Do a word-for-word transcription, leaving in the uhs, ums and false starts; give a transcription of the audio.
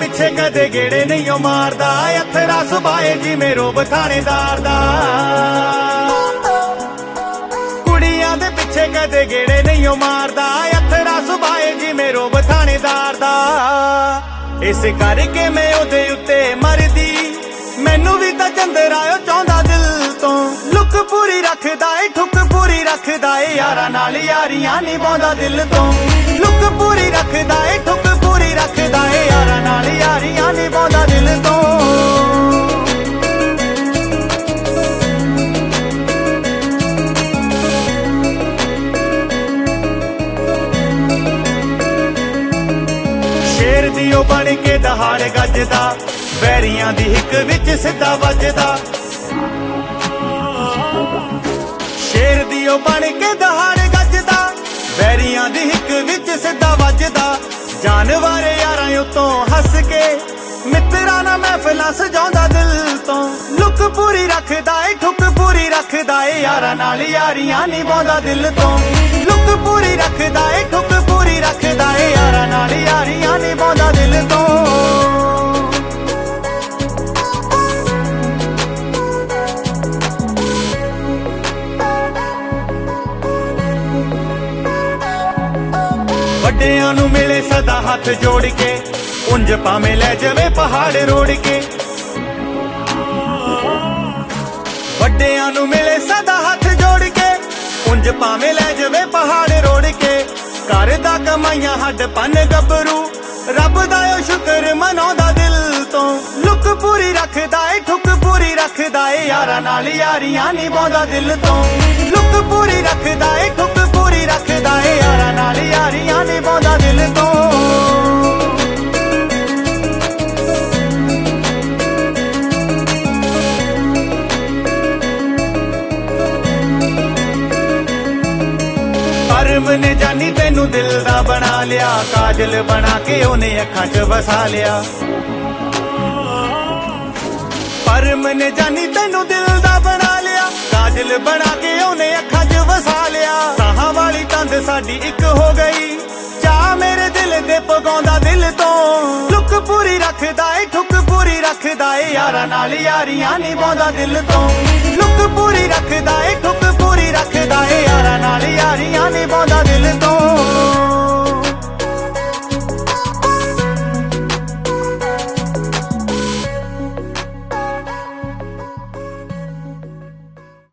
ਪਿੱਛੇ ਕਦੇ ਗੇੜੇ ਨਹੀਂ ਓ ਮਾਰਦਾ, ਅਥਰਾ ਸੁਭਾਏ ਜਿਵੇਂ ਰੋਬ ਥਾਣੇਦਾਰ ਦਾ। ਕੁੜੀਆਂ ਦੇ ਪਿੱਛੇ ਕਦੇ ਗੇੜੇ ਨਹੀਂ ਓ ਮਾਰਦਾ, ਅਥਰਾ ਸੁਭਾਏ ਜਿਵੇਂ ਰੋਬ ਥਾਣੇਦਾਰ ਦਾ। ਇਸ ਕਰਕੇ ਮੈਂ ਉਹਦੇ ਉੱਤੇ ਮਰਦੀ, ਮੈਨੂੰ ਵੀ ਤਾਂ ਚੰਦਰਾਇਓ ਚਾਹੁੰਦਾ ਦਿਲ ਤੋਂ। ਲੁੱਕ ਪੂਰੀ ਰੱਖਦਾ ਏ, ਠੁੱਕ ਪੂਰੀ ਰੱਖਦਾ ਏ, ਯਾਰਾਂ ਨਾਲ ਯਾਰੀਆਂ ਨਿਭਾਉਂਦਾ ਦਿਲ ਤੋਂ। ਲੁੱਕ ਪੂਰੀ ਰੱਖਦਾ ਏ, ਠੁੱਕ ਪੂਰੀ ਰੱਖਦਾ ਏ, ਯਾਰਾਂ ਨਾਲ ਯਾਰੀਆਂ ਨਿਭਾਉਂਦਾ ਦਿਲ ਤੋਂ। ਸ਼ੇਰ ਦੀ ਉਹ ਬਣ ਕੇ ਦਹਾੜ ਗੱਜਦਾ, ਵੈਰੀਆਂ ਦੀ ਹਿੱਕ ਵਿੱਚ ਸਿੱਧਾ ਵੱਜਦਾ। ਸ਼ੇਰ ਦੀ ਉਹ ਬਣ ਕੇ ਦਹਾੜ ਗੱਜਦਾ, ਵੈਰੀਆਂ ਦੀ ਹਿੱਕ ਵਿੱਚ ਸਿੱਧਾ ਵੱਜਦਾ। ਜਾਨਵਰ ਯਾਰਾਂ ਉਤੋਂ ਹੱਸ ਕੇ, ਮਿੱਤਰਾਂ ਨਾਲ ਮਹਿਫਲਾਂ ਸਜਾਉਂਦਾ ਦਿਲ ਤੋਂ। ਲੁੱਕ ਪੂਰੀ ਰੱਖਦਾ ਏ, ਠੁੱਕ ਪੂਰੀ ਰੱਖਦਾ ਏ, ਯਾਰਾਂ ਨਾਲ ਯਾਰੀਆਂ ਨਿਭਾਉਂਦਾ ਦਿਲ ਤੋਂ। ਲੁੱਕ ਪੂਰੀ ਰੱਖਦਾ ਏ, ਠੁੱਕ ਪੂਰੀ ਰੱਖਦਾ ਏ, ਯਾਰਾਂ ਨਾਲ ਯਾਰੀਆਂ ਨਿਭਾਉਂਦਾ ਦਿਲ ਤੋਂ। ਵੱਡਿਆਂ ਨੂੰ ਮਿਲੇ ਸਦਾ ਹੱਥ ਜੋੜ ਕੇ, ਉਂਝ ਭਾਵੇਂ ਲੈ ਜਾਵੇ ਪਹਾੜ ਰੋੜ ਕੇ। ਵੱਡਿਆਂ ਨੂੰ ਮਿਲੇ ਸਦਾ ਹੱਥ ਜੋੜ ਕੇ, ਉਂਝ ਭਾਵੇਂ ਲੈ ਜਾਵੇ ਪਹਾੜ ਰੋੜ ਕੇ। ਕਰਦਾ ਕਮਾਈਆਂ ਹੱਡ ਪੰਨ ਗੱਭਰੂ, ਰੱਬ ਦਾ ਉਹ ਸ਼ੁਕਰ ਮਨਾਉਂਦਾ ਦਿਲ ਤੋਂ। ਲੁੱਕ ਪੂਰੀ ਰੱਖਦਾ ਏ, ਠੁੱਕ ਪੂਰੀ ਰੱਖਦਾ ਏ, ਯਾਰਾਂ ਨਾਲ ਯਾਰੀਆਂ ਨਿਭਾਉਂਦਾ ਦਿਲ ਤੋਂ। ਲੁੱਕ ਪੂਰੀ ਰੱਖਦਾ ਏ, ਠੁੱਕ ਪੂਰੀ ਰੱਖਦਾ ਏ, ਯਾਰਾਂ ਨਾਲ ਯਾਰੀਆਂ ਨਿਭਾਉਂਦਾ ਦਿਲ ਤੋਂ। ਪਰਮ ਨੇ ਜਾਨੀ ਤੈਨੂੰ ਦਿਲ ਦਾ ਬਣਾ ਲਿਆ, ਕਾਜਲ ਬਣਾ ਕੇ ਉਹਨੇ ਅੱਖਾਂ 'ਚ ਵਸਾ ਲਿਆ। ਪਰਮ ਨੇ ਜਾਨੀ ਤੈਨੂੰ ਦਿਲ ਦਾ ਬਣਾ ਲਿਆ, ਕਾਜਲ ਬਣਾ ਕੇ ਉਹਨੇ ਅੱਖਾਂ 'ਚ ਵਸਾ ਲਿਆ। ਸਾਹਾਂ ਵਾਲੀ ਤੰਦ ਸਾਡੀ ਇੱਕ ਹੋ ਗਈ, ਚਾਹ ਮੇਰੇ ਦਿਲ ਦੇ ਪਗਾਉਂਦਾ ਦਿਲ ਤੋਂ। ਲੁੱਕ ਪੂਰੀ ਰੱਖਦਾ ਏ, ਠੁੱਕ ਪੂਰੀ ਰੱਖਦਾ ਏ, ਯਾਰਾਂ ਨਾਲ ਯਾਰੀਆਂ ਨਿਭਾਉਂਦਾ ਦਿਲ ਤੋਂ। ਲੁੱਕ ਪੂਰੀ ਰੱਖਦਾ ਏ, ਠੁੱਕ ਪੂਰੀ ਰੱਖਦਾ ਏ, ਯਾਰਾਂ ਨਾਲ ਯਾਰੀਆਂ ਨਿਭਾਉਂਦਾ ਦਿਲ ਤੋਂ।